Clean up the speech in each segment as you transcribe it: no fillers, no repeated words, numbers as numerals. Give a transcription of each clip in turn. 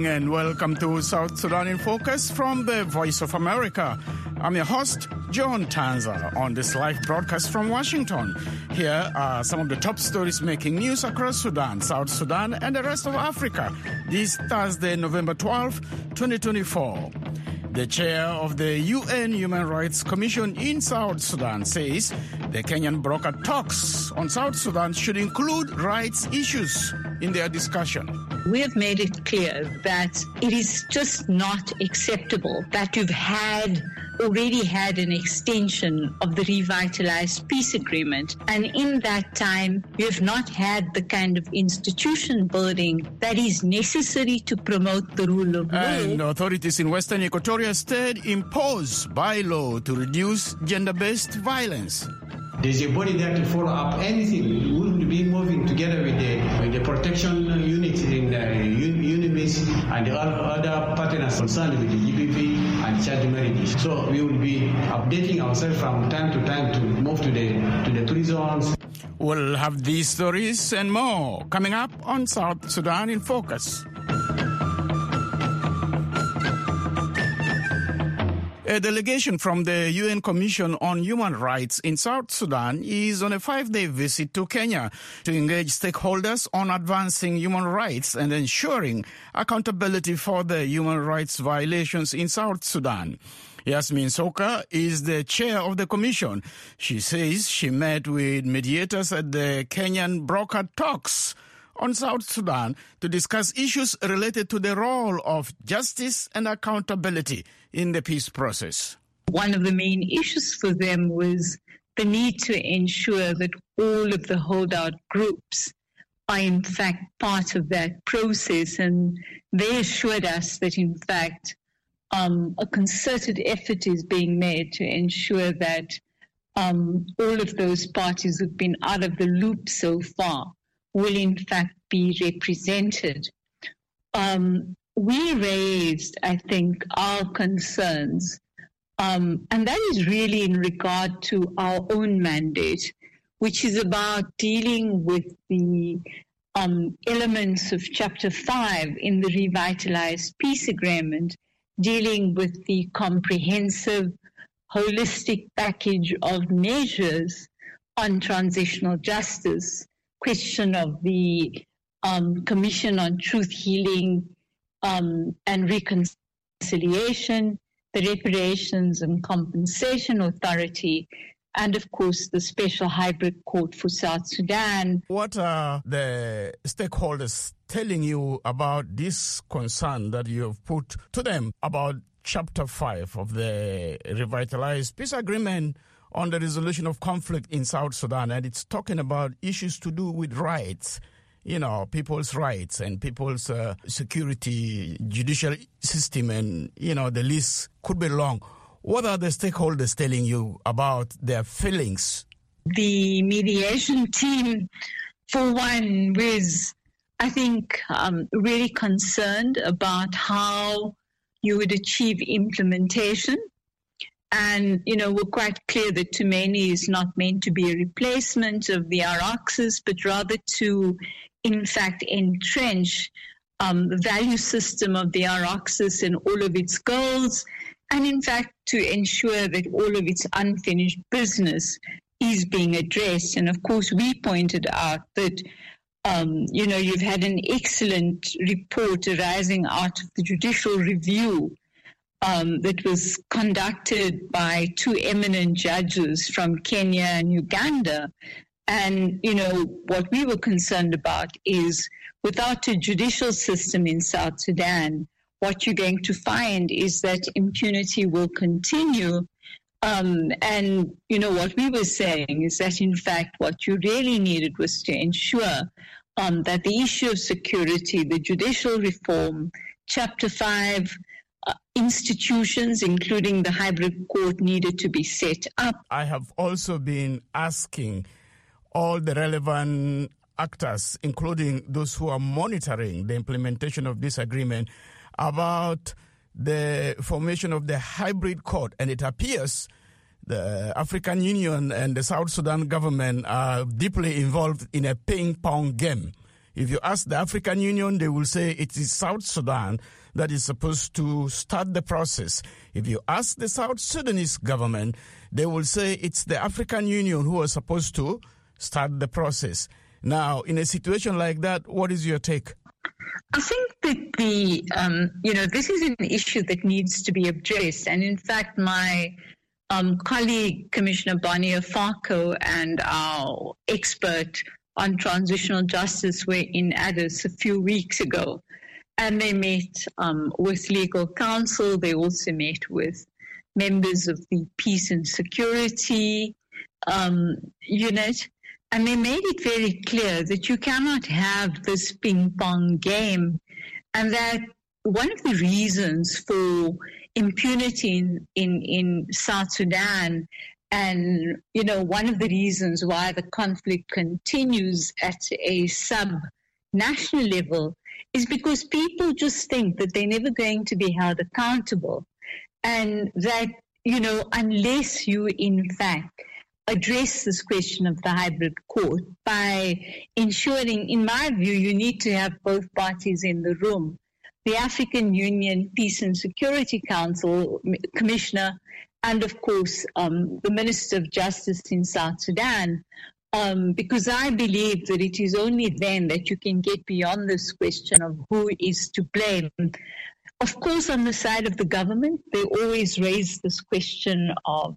and welcome to South Sudan in Focus from the Voice of America. I'm your host, John Tanza, on this live broadcast from Washington. Here are some of the top stories making news across Sudan, South Sudan, and the rest of Africa. This Thursday, November 12, 2024. The chair of the UN Human Rights Commission in South Sudan says the Kenyan brokered talks on South Sudan should include rights issues in their discussion. We have made it clear that it is just not acceptable that you've already had an extension of the revitalized peace agreement. And in that time, you have not had the kind of institution building that is necessary to promote the rule of law. And authorities in Western Equatoria State impose bylaw to reduce gender-based violence. There's a body there to follow up anything. We will be moving together with the protection unit in UNIMIS and the other partners concerned with the GPP and child marriage. So we will be updating ourselves from time to time to move to the 3 zones. We'll have these stories and more coming up on South Sudan in Focus. A delegation from the UN Commission on Human Rights in South Sudan is on a 5-day visit to Kenya to engage stakeholders on advancing human rights and ensuring accountability for the human rights violations in South Sudan. Yasmin Soka is the chair of the commission. She says she met with mediators at the Kenyan brokered talks on South Sudan to discuss issues related to the role of justice and accountability in the peace process. One of the main issues for them was the need to ensure that all of the holdout groups are in fact part of that process. And they assured us that in fact a concerted effort is being made to ensure that all of those parties who've been out of the loop so far will in fact be represented. We raised, I think, our concerns, and that is really in regard to our own mandate, which is about dealing with the elements of Chapter 5 in the revitalized peace agreement, dealing with the comprehensive, holistic package of measures on transitional justice, question of the Commission on Truth, Healing and Reconciliation, the Reparations and Compensation Authority, and of course the Special Hybrid Court for South Sudan. What are the stakeholders telling you about this concern that you have put to them about Chapter 5 of the Revitalized Peace Agreement on the resolution of conflict in South Sudan? And it's talking about issues to do with rights, people's rights and people's security, judicial system, and, the list could be long. What are the stakeholders telling you about their feelings? The mediation team, for one, was, I think, really concerned about how you would achieve implementation. And, we're quite clear that Tumaini is not meant to be a replacement of the Araxes, but rather to, in fact, entrench the value system of the Araxes and all of its goals, and, in fact, to ensure that all of its unfinished business is being addressed. And, of course, we pointed out that, you've had an excellent report arising out of the judicial review that was conducted by 2 eminent judges from Kenya and Uganda. And, what we were concerned about is without a judicial system in South Sudan, what you're going to find is that impunity will continue. And, what we were saying is that, in fact, what you really needed was to ensure that the issue of security, the judicial reform, Chapter 5, institutions, including the hybrid court, needed to be set up. I have also been asking all the relevant actors, including those who are monitoring the implementation of this agreement, about the formation of the hybrid court. And it appears the African Union and the South Sudan government are deeply involved in a ping-pong game. If you ask the African Union, they will say it is South Sudan that is supposed to start the process. If you ask the South Sudanese government, they will say it's the African Union who are supposed to start the process. Now, in a situation like that, what is your take? I think that this is an issue that needs to be addressed. And in fact, my colleague, Commissioner Bonnie Afako, and our expert on transitional justice were in Addis a few weeks ago. And they met with legal counsel. They also met with members of the Peace and Security unit. And they made it very clear that you cannot have this ping-pong game, and that one of the reasons for impunity in South Sudan, and, one of the reasons why the conflict continues at a sub-national level is because people just think that they're never going to be held accountable, and that, unless you, in fact, address this question of the hybrid court by ensuring, in my view, you need to have both parties in the room. The African Union Peace and Security Council Commissioner and, of course, the Minister of Justice in South Sudan, because I believe that it is only then that you can get beyond this question of who is to blame. Of course, on the side of the government, they always raise this question of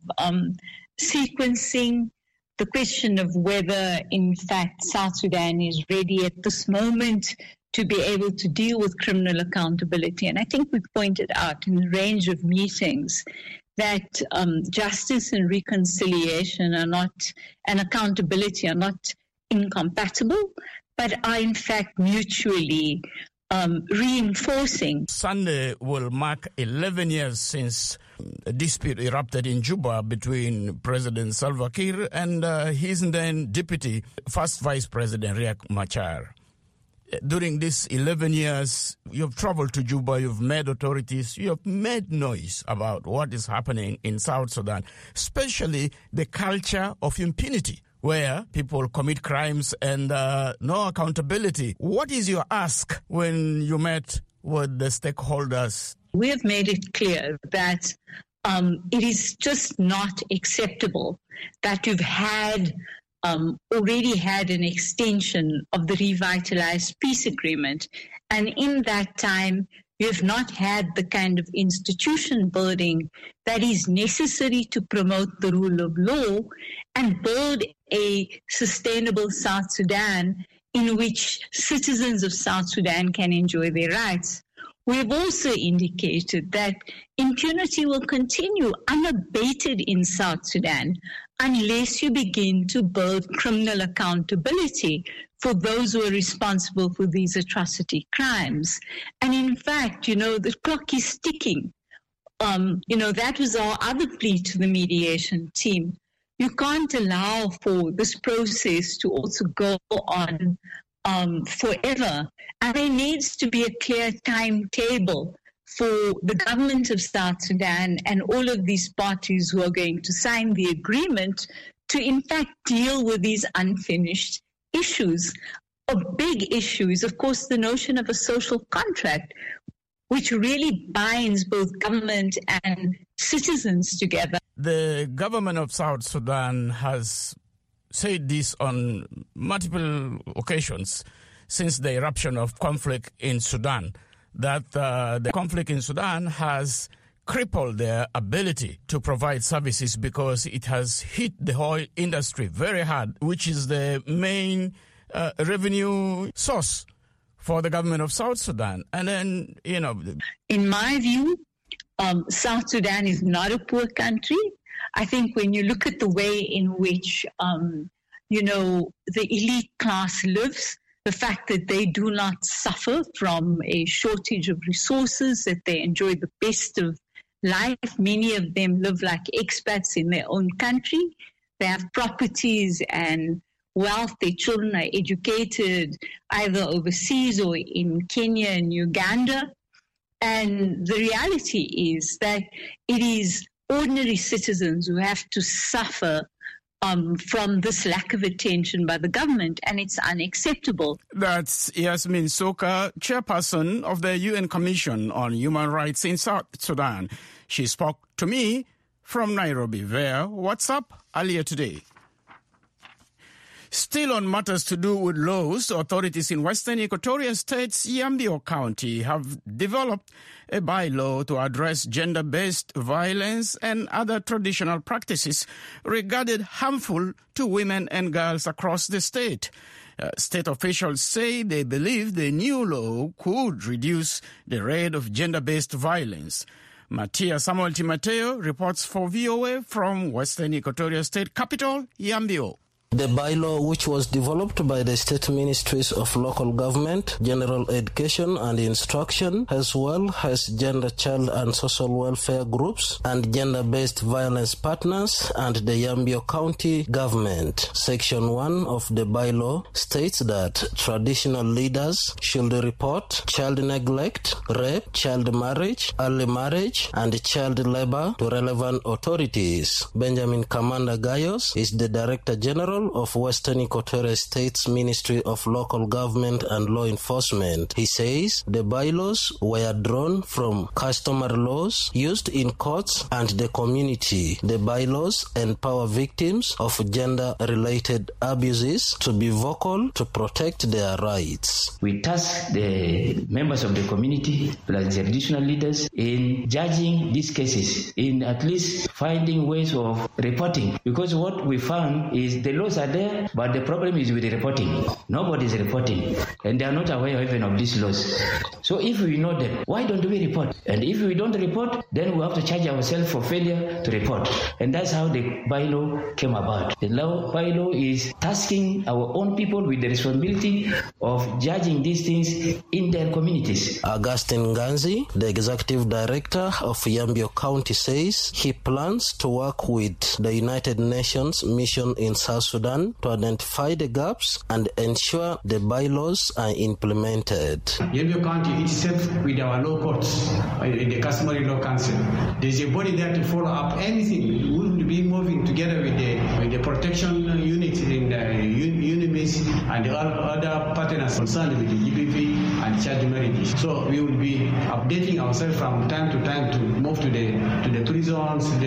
sequencing, the question of whether, in fact, South Sudan is ready at this moment to be able to deal with criminal accountability. And I think we've pointed out in a range of meetings that justice and reconciliation are not, and accountability are not incompatible, but are in fact mutually reinforcing. Sunday will mark 11 years since a dispute erupted in Juba between President Salva Kiir and his then deputy, first Vice President Riek Machar. During these 11 years, you've traveled to Juba, you've met authorities, you have made noise about what is happening in South Sudan, especially the culture of impunity, where people commit crimes and no accountability. What is your ask when you met with the stakeholders? We have made it clear that it is just not acceptable that you've already had an extension of the revitalized peace agreement. And in that time, you have not had the kind of institution building that is necessary to promote the rule of law and build a sustainable South Sudan in which citizens of South Sudan can enjoy their rights. We have also indicated that impunity will continue unabated in South Sudan unless you begin to build criminal accountability for those who are responsible for these atrocity crimes. And in fact, the clock is ticking. That was our other plea to the mediation team. You can't allow for this process to also go on forever. And there needs to be a clear timetable for the government of South Sudan and all of these parties who are going to sign the agreement to, in fact, deal with these unfinished issues. A big issue is, of course, the notion of a social contract, which really binds both government and citizens together. The government of South Sudan has said this on multiple occasions since the eruption of conflict in Sudan, that the conflict in Sudan has crippled their ability to provide services because it has hit the oil industry very hard, which is the main revenue source for the government of South Sudan. And then, in my view, South Sudan is not a poor country. I think when you look at the way in which, the elite class lives, the fact that they do not suffer from a shortage of resources, that they enjoy the best of life. Many of them live like expats in their own country. They have properties and wealth. Their children are educated either overseas or in Kenya and Uganda. And the reality is that it is ordinary citizens who have to suffer from this lack of attention by the government, and it's unacceptable. That's Yasmin Soka, chairperson of the UN Commission on Human Rights in South Sudan. She spoke to me from Nairobi via WhatsApp earlier today. Still on matters to do with laws, authorities in Western Equatoria State's Yambio County have developed a bylaw to address gender-based violence and other traditional practices regarded harmful to women and girls across the state. State officials say they believe the new law could reduce the rate of gender-based violence. Matia Samuel Timateo reports for VOA from Western Equatoria State capital, Yambio. The bylaw, which was developed by the state ministries of local government, general education and instruction, as well as gender, child and social welfare groups and gender-based violence partners and the Yambio County government. Section 1 of the bylaw states that traditional leaders should report child neglect, rape, child marriage, early marriage and child labor to relevant authorities. Benjamin Kamanda Gayos is the Director General of Western Equatoria State's Ministry of Local Government and Law Enforcement. He says the bylaws were drawn from customary laws used in courts and the community. The bylaws empower victims of gender-related abuses to be vocal to protect their rights. We task the members of the community plus the traditional leaders in judging these cases, in at least finding ways of reporting, because what we found is the laws are there, but the problem is with the reporting. Nobody is reporting, and they are not aware even of these laws. So if we know them, why don't we report? And if we don't report, then we have to charge ourselves for failure to report. And that's how the bylaw came about. The bylaw is tasking our own people with the responsibility of judging these things in their communities. Augustine Ganzi, the executive director of Yambio County, says he plans to work with the United Nations mission in South Sudan to identify the gaps and ensure the bylaws are implemented. Yambio County itself, with our law courts, in the customary law council, there's a body there to follow up anything. We will be moving together with the protection unit in the UNIMIS and the other partners concerned with the GBV and child marriage. So we will be updating ourselves from time to time to move to the prisons, to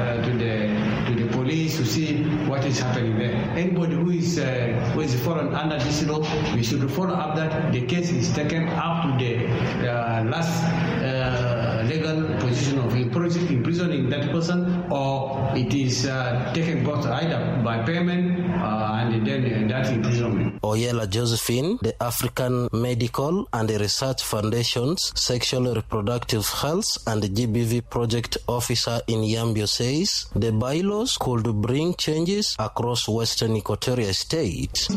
the police to see what is happening there. Anybody who is fallen under this law, we should follow up that the case is taken up to the last legal position of imprisoning that person, or it is taken both either by payment and then that imprisonment. Oyela Josephine, the African Medical and Research Foundation's Sexual Reproductive Health and GBV Project Officer in Yambio, says the bylaws could bring changes across Western Equatoria State. This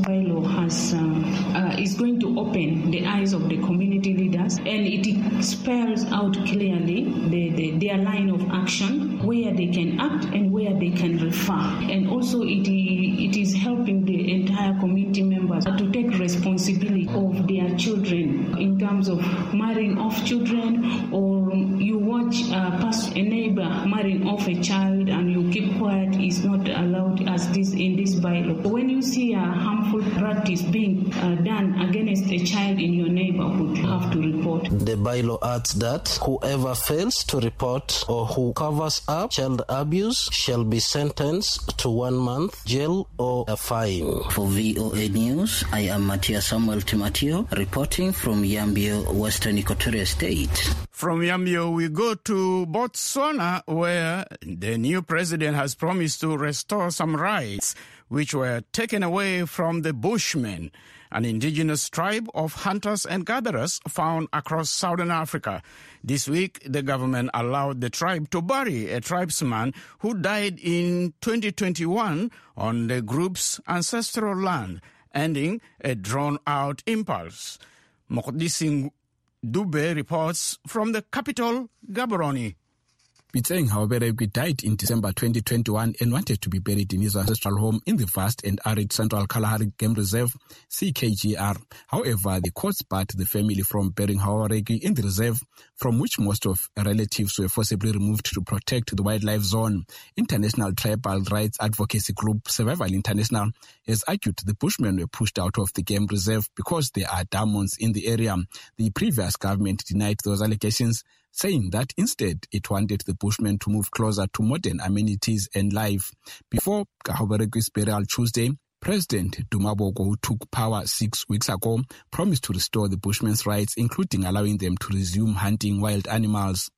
bylaw is going to open the eyes of the community leaders, and it spells out clearly their line of action, where they can act and where they can refer. And also it is helping the entire community members to take responsibility of their children in terms of marrying off children, or you watch a neighbor marrying off a child and you keep quiet, is not allowed as this in this bylaw. When you see a harmful practice being done against a child in your neighborhood, you have to report. The bylaw adds that whoever fails to report or who covers up child abuse shall be sentenced to 1 month jail or a fine. For VOA News, I am Matia Samuel Timateo reporting from Yambio, Western Equatoria State. From Yambio, we go to Botswana, where the new president has promised to restore some rights which were taken away from the Bushmen, an indigenous tribe of hunters and gatherers found across southern Africa. This week, the government allowed the tribe to bury a tribesman who died in 2021 on the group's ancestral land, ending a drawn-out impulse. Mokodisi Dube reports from the capital, Gaborone. Pitseng Haoberekwi died in December 2021 and wanted to be buried in his ancestral home in the vast and arid Central Kalahari Game Reserve, CKGR. However, the courts barred the family from burying Haoberekwi in the reserve, from which most of relatives were forcibly removed to protect the wildlife zone. International tribal rights advocacy group Survival International has argued the Bushmen were pushed out of the game reserve because there are diamonds in the area. The previous government denied those allegations, saying that instead it wanted the Bushmen to move closer to modern amenities and life. Before Haoberekwi's burial Tuesday, President Duma Boko, who took power 6 weeks ago, promised to restore the Bushmen's rights, including allowing them to resume hunting wild animals.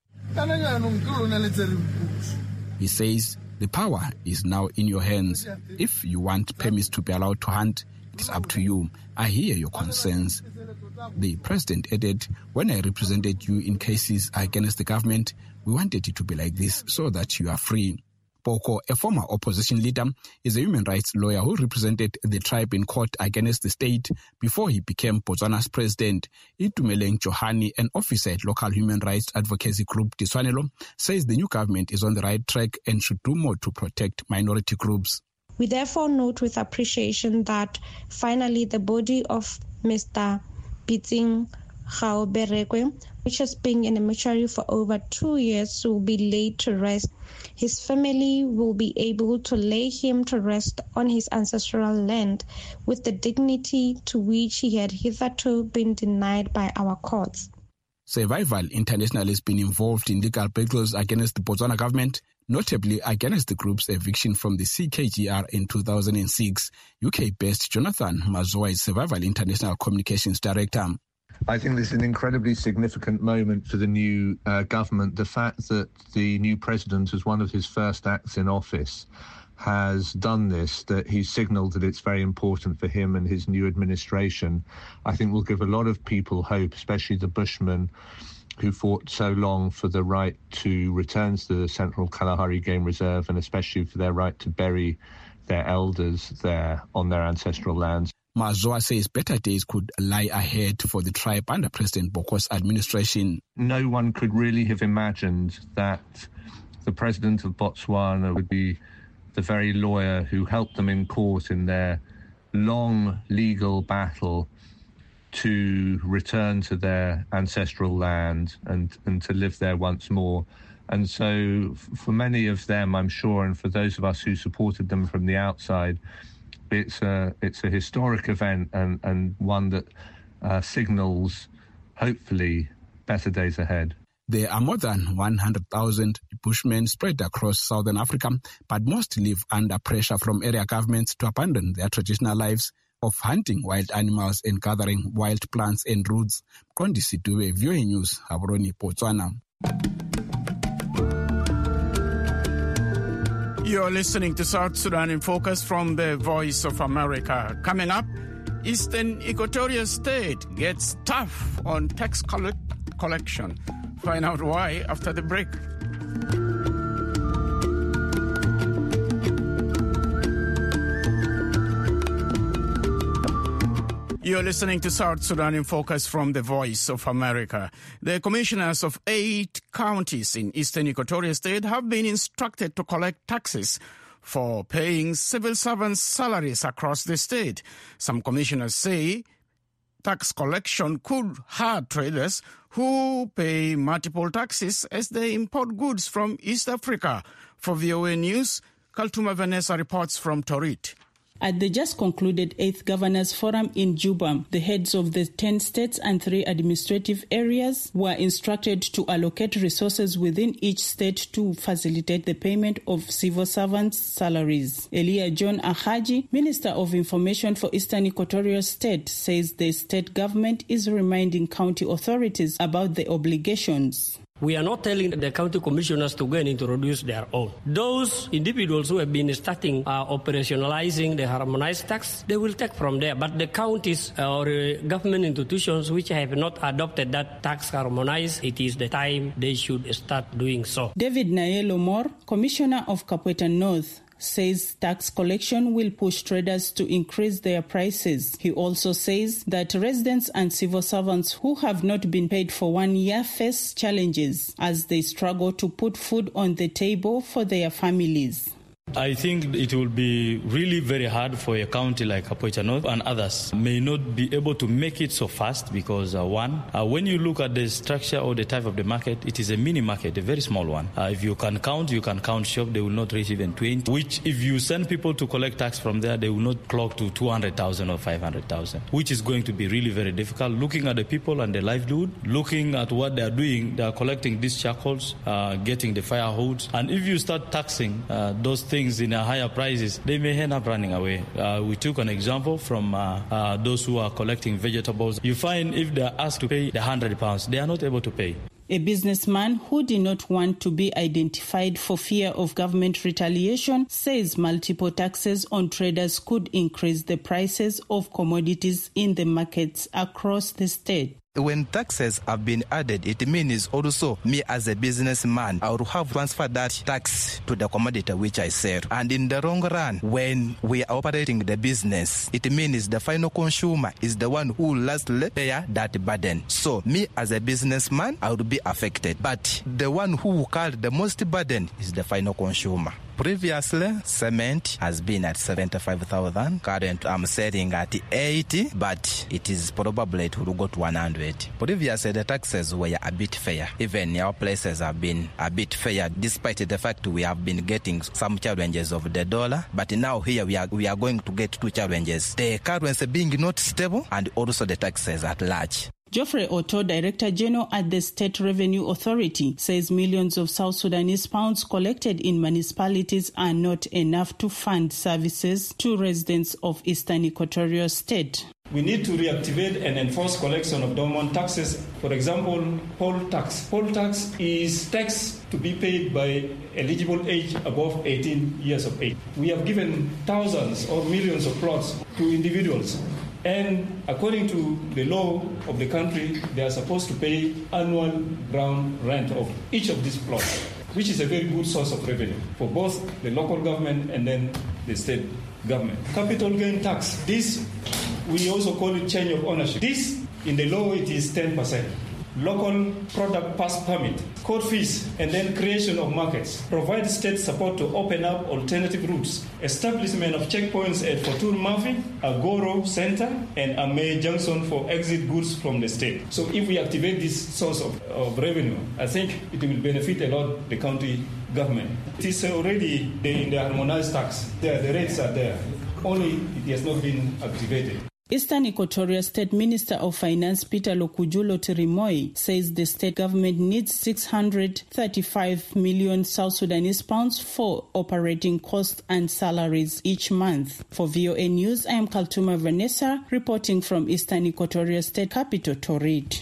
He says, the power is now in your hands. If you want permits to be allowed to hunt, it is up to you. I hear your concerns. The president added, when I represented you in cases against the government, we wanted it to be like this so that you are free. Boko, a former opposition leader, is a human rights lawyer who represented the tribe in court against the state before he became Botswana's president. Itumeleng Johani, an officer at local human rights advocacy group Diswanelo, says the new government is on the right track and should do more to protect minority groups. We therefore note with appreciation that finally the body of Mr. Pitseng Haoberekwi, which has been in a mortuary for over 2 years, will be laid to rest. His family will be able to lay him to rest on his ancestral land with the dignity to which he had hitherto been denied by our courts. Survival International has been involved in legal battles against the Botswana government, notably against the group's eviction from the CKGR in 2006. UK-based Jonathan Mazoa is Survival International Communications Director. I think this is an incredibly significant moment for the new government. The fact that the new president, as one of his first acts in office, has done this, that he's signalled that it's very important for him and his new administration, I think will give a lot of people hope, especially the Bushmen who fought so long for the right to return to the Central Kalahari Game Reserve, and especially for their right to bury their elders there on their ancestral lands. Mazoa says better days could lie ahead for the tribe under President Boko's administration. No one could really have imagined that the president of Botswana would be the very lawyer who helped them in court in their long legal battle to return to their ancestral land and to live there once more. And so for many of them, I'm sure, and for those of us who supported them from the outside, it's a historic event and one that signals, hopefully, better days ahead. There are more than 100,000 Bushmen spread across southern Africa, but most live under pressure from area governments to abandon their traditional lives of hunting wild animals and gathering wild plants and roots. Kondi Sidube, VOA News, Gaborone, Botswana. You're listening to South Sudan in Focus from the Voice of America. Coming up, Eastern Equatoria State gets tough on tax collection. Find out why after the break. You're listening to South Sudan in Focus from the Voice of America. The commissioners of 8 counties in Eastern Equatoria State have been instructed to collect taxes for paying civil servants' salaries across the state. Some commissioners say tax collection could hurt traders who pay multiple taxes as they import goods from East Africa. For VOA News, Kaltuma Vanessa reports from Torit. At the just concluded 8th Governors Forum in Juba, the heads of the 10 states and 3 administrative areas were instructed to allocate resources within each state to facilitate the payment of civil servants' salaries. Elia John Ahaji, Minister of Information for Eastern Equatoria State, says the state government is reminding county authorities about the obligations. We are not telling the county commissioners to go and introduce their own. Those individuals who have been starting operationalizing the harmonized tax, they will take from there. But the counties or government institutions which have not adopted that tax harmonized, it is the time they should start doing so. David Nayelo Moore, Commissioner of Kapweta North, says tax collection will push traders to increase their prices. He also says that residents and civil servants who have not been paid for 1 year face challenges as they struggle to put food on the table for their families. I think it will be really very hard for a county like Kapoeta North and others may not be able to make it so fast because when you look at the structure or the type of the market, it is a mini market, a very small one. If you can count shop, they will not reach even 20, which if you send people to collect tax from there, they will not clock to 200,000 or 500,000, which is going to be really very difficult. Looking at the people and the livelihood, looking at what they are doing, they are collecting these charcoals, getting the firehoods, and if you start taxing those things in a higher prices, they may end up running away. We took an example from those who are collecting vegetables. You find if they are asked to pay the £100, they are not able to pay. A businessman who did not want to be identified for fear of government retaliation says multiple taxes on traders could increase the prices of commodities in the markets across the state. When taxes have been added, it means also me as a businessman, I will have transferred that tax to the commodity which I sell. And in the long run, when we are operating the business, it means the final consumer is the one who lastly pay that burden. So me as a businessman, I would be affected. But the one who will carry the most burden is the final consumer. Previously, cement has been at 75,000. Currently, I'm selling at 80, but it is probably it will go to 100. Previously, the taxes were a bit fair. Even our places have been a bit fair, despite the fact we have been getting some challenges of the dollar. But now here we are going to get two challenges: the currency being not stable and also the taxes at large. Geoffrey Otto, Director General at the State Revenue Authority, says millions of South Sudanese pounds collected in municipalities are not enough to fund services to residents of Eastern Equatorial State. We need to reactivate and enforce collection of dormant taxes. For example, poll tax. Poll tax is tax to be paid by eligible age above 18 years of age. We have given thousands or millions of plots to individuals. And according to the law of the country, they are supposed to pay annual ground rent of each of these plots, which is a very good source of revenue for both the local government and then the state government. Capital gain tax, this we also call it change of ownership. This, in the law, it is 10%. Local product pass permit, court fees, and then creation of markets. Provide state support to open up alternative routes. Establishment of checkpoints at Fortune Mafi, Agoro Center, and Amey Junction for exit goods from the state. So if we activate this source of revenue, I think it will benefit a lot the county government. It is already in the harmonized tax. The rates are there. Only it has not been activated. Eastern Equatoria State Minister of Finance Peter Lokujulo Tirimoi says the state government needs 635 million South Sudanese pounds for operating costs and salaries each month. For VOA News, I am Kaltuma Vanessa reporting from Eastern Equatoria State capital, Torit.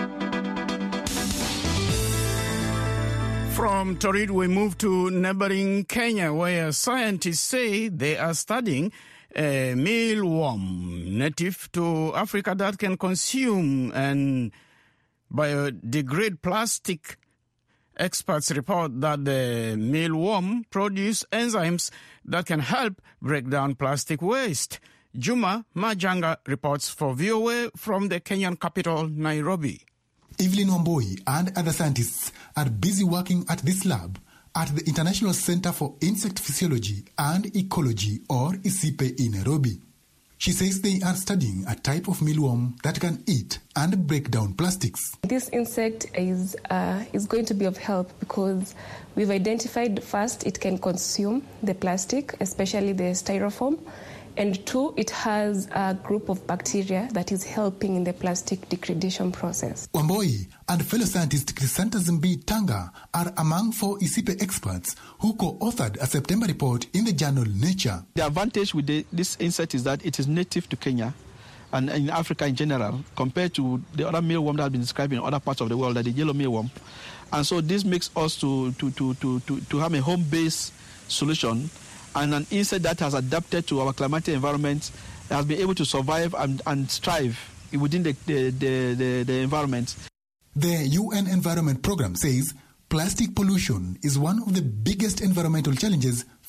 From Torit, we move to neighboring Kenya, where scientists say they are studying a mealworm native to Africa that can consume and biodegrade plastic. Experts report that the mealworm produce enzymes that can help break down plastic waste. Juma Majanga reports for VOA from the Kenyan capital, Nairobi. Evelyn Wamboi and other scientists are busy working at this lab at the International Center for Insect Physiology and Ecology, or ICIPE, in Nairobi. She says they are studying a type of mealworm that can eat and break down plastics. This insect is going to be of help because we've identified first it can consume the plastic, especially the styrofoam, and two, it has a group of bacteria that is helping in the plastic degradation process. Wamboi and fellow scientist Crisanta Zimbi Tanga are among 4 ICIPE experts who co-authored a September report in the journal Nature. The advantage with this insect is that it is native to Kenya and in Africa in general, compared to the other mealworm that has been described in other parts of the world, like the yellow mealworm. And so this makes us to have a home-based solution, and an insect that has adapted to our climatic environment has been able to survive and thrive within the environment. The UN Environment Programme says plastic pollution is one of the biggest environmental challenges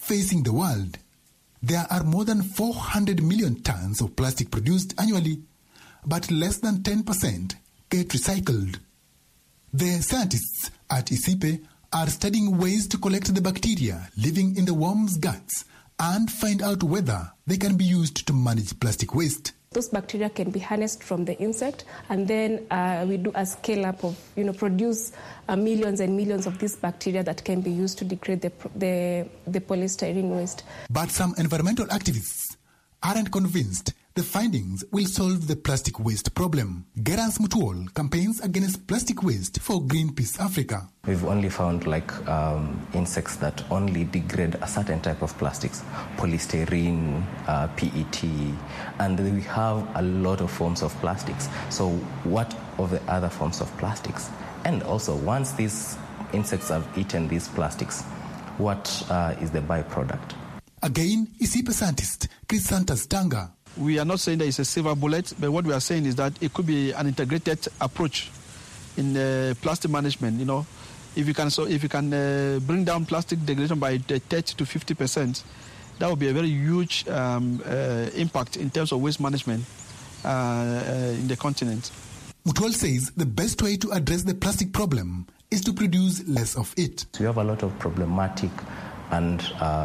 facing the world. There are more than 400 million tons of plastic produced annually, but less than 10% get recycled. The scientists at ISIPE are studying ways to collect the bacteria living in the worm's guts and find out whether they can be used to manage plastic waste. Those bacteria can be harnessed from the insect, and then we do a scale-up of, produce millions and millions of these bacteria that can be used to degrade the polystyrene waste. But some environmental activists aren't convinced the findings will solve the plastic waste problem. Gerans Mutual campaigns against plastic waste for Greenpeace Africa. We've only found insects that only degrade a certain type of plastics, polystyrene, PET, and we have a lot of forms of plastics. So what of the other forms of plastics? And also, once these insects have eaten these plastics, what is the byproduct? Again, ISIPE scientist Chris Santos Tanga. We are not saying that it's a silver bullet, but what we are saying is that it could be an integrated approach in plastic management. If you can bring down plastic degradation by 30 to 50%, that would be a very huge impact in terms of waste management in the continent. Mutual says the best way to address the plastic problem is to produce less of it. We have a lot of problematic and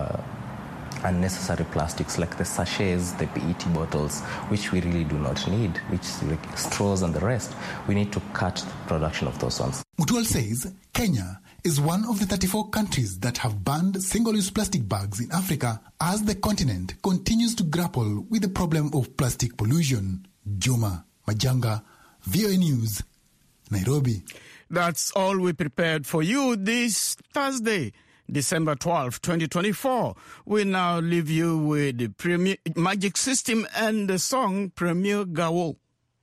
unnecessary plastics like the sachets, the PET bottles, which we really do not need, which like straws and the rest. We need to cut the production of those ones. Mutual says Kenya is one of the 34 countries that have banned single-use plastic bags in Africa as the continent continues to grapple with the problem of plastic pollution. Juma Majanga, VOA News, Nairobi. That's all we prepared for you this Thursday, December 12, 2024. We now leave you with the Premier Magic System and the song Premier Gawo.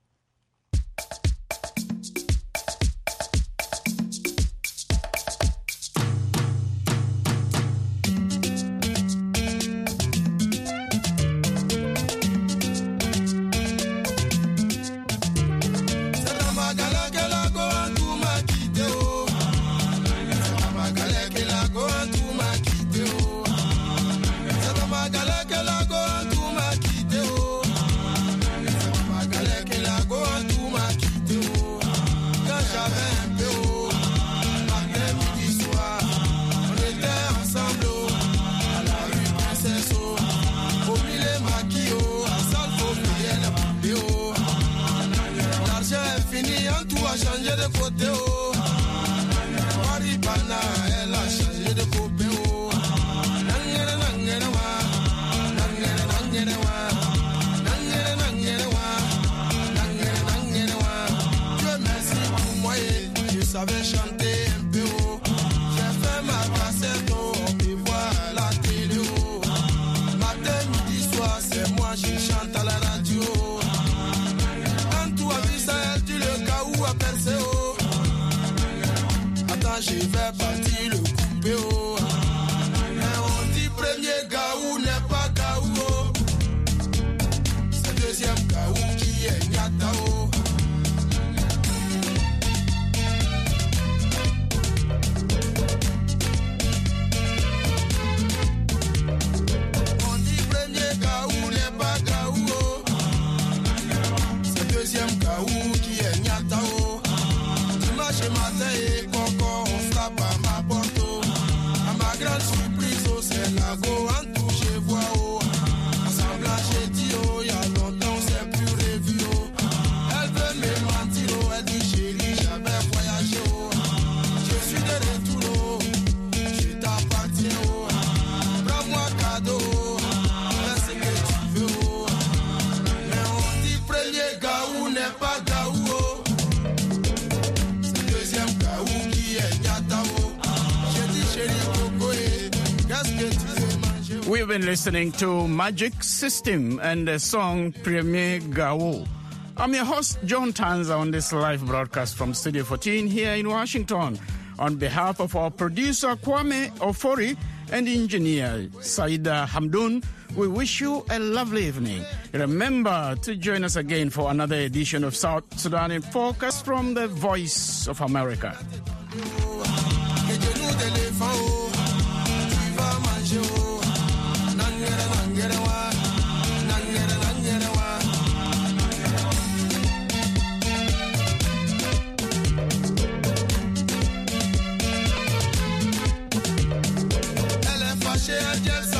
We've been listening to Magic System and the song Premier Gawo. I'm your host, John Tanza, on this live broadcast from Studio 14 here in Washington. On behalf of our producer, Kwame Ofori, and engineer, Saida Hamdoun, we wish you a lovely evening. Remember to join us again for another edition of South Sudan in Focus from the Voice of America. Tu vas manger, say I just